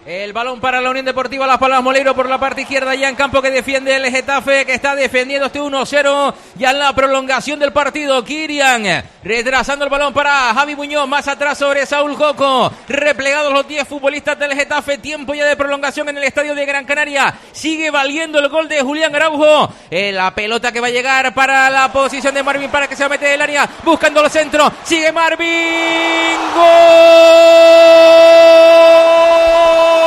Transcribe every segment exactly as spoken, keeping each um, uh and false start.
El balón para la Unión Deportiva Las Palmas. Moleiro por la parte izquierda, ya en campo, que defiende el Getafe, que está defendiendo este uno cero. Ya en la prolongación del partido, Kirian retrasando el balón para Javi Muñoz, más atrás sobre Saúl Coco. Replegados los diez futbolistas del Getafe. Tiempo ya de prolongación en el estadio de Gran Canaria. Sigue valiendo el gol de Julián Araujo. Eh, la pelota que va a llegar para la posición de Marvin, para que se mete del área, buscando el centro. Sigue Marvin. ¡Gol!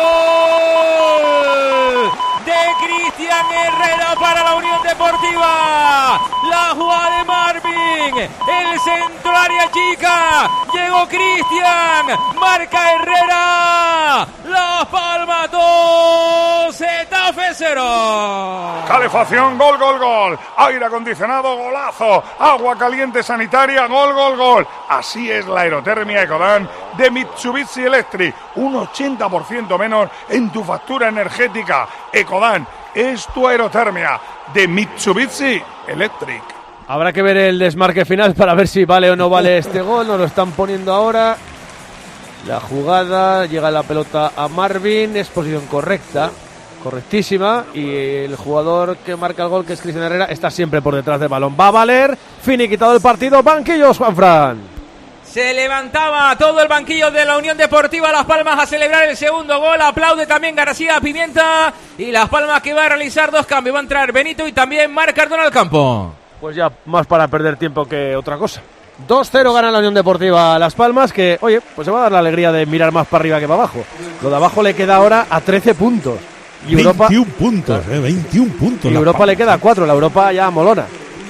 Cristian Herrera para la Unión Deportiva. La jugada de Marvin, el centro área chica, llegó Cristian, marca Herrera. Las Palmas dos, Getafe cero. Calefacción, gol, gol, gol. Aire acondicionado, golazo. Agua caliente sanitaria, gol, gol, gol. Así es la aerotermia Ecodan de Mitsubishi Electric. Un ochenta por ciento menos en tu factura energética. Ecodan es tu aerotermia de Mitsubishi Electric. Habrá que ver el desmarque final para ver si vale o no vale este gol. Nos lo están poniendo ahora. La jugada, llega la pelota a Marvin, es posición correcta, correctísima, y el jugador que marca el gol, que es Cristian Herrera, está siempre por detrás del balón. Va a valer, finiquitado el partido. Banquillos, Juanfran. Se levantaba todo el banquillo de la Unión Deportiva Las Palmas a celebrar el segundo gol. Aplaude también García Pimienta. Y Las Palmas, que va a realizar dos cambios. Va a entrar Benito y también Marc Cardona al campo. Pues ya más para perder tiempo que otra cosa. dos cero gana la Unión Deportiva Las Palmas, que, oye, pues se va a dar la alegría de mirar más para arriba que para abajo. Lo de abajo le queda ahora a trece puntos. Y Europa, veintiún puntos, eh, veintiún puntos. Y Europa le queda cuatro, la Europa ya molona.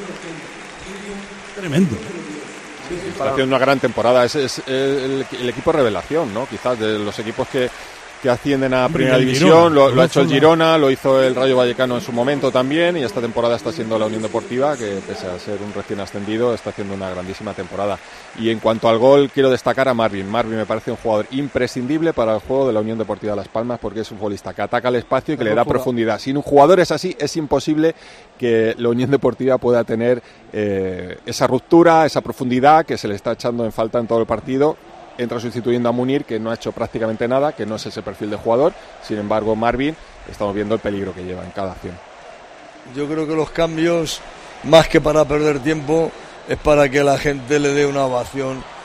Tremendo. Está haciendo una gran temporada. Es, es el, el equipo revelación, ¿no? Quizás de los equipos que, que ascienden a Primera División. Lo, lo ha hecho el Girona, lo hizo el Rayo Vallecano en su momento también, y esta temporada está siendo la Unión Deportiva, que pese a ser un recién ascendido, está haciendo una grandísima temporada. Y en cuanto al gol, quiero destacar a Marvin. Marvin me parece un jugador imprescindible para el juego de la Unión Deportiva Las Palmas, porque es un futbolista que ataca el espacio y que le da profundidad. Sin un jugador es así, es imposible que la Unión Deportiva pueda tener eh, esa ruptura, esa profundidad que se le está echando en falta en todo el partido. Entra sustituyendo a Munir, que no ha hecho prácticamente nada, que no es ese perfil de jugador. Sin embargo, Marvin, estamos viendo el peligro que lleva en cada acción. Yo creo que los cambios, más que para perder tiempo, es para que la gente le dé una ovación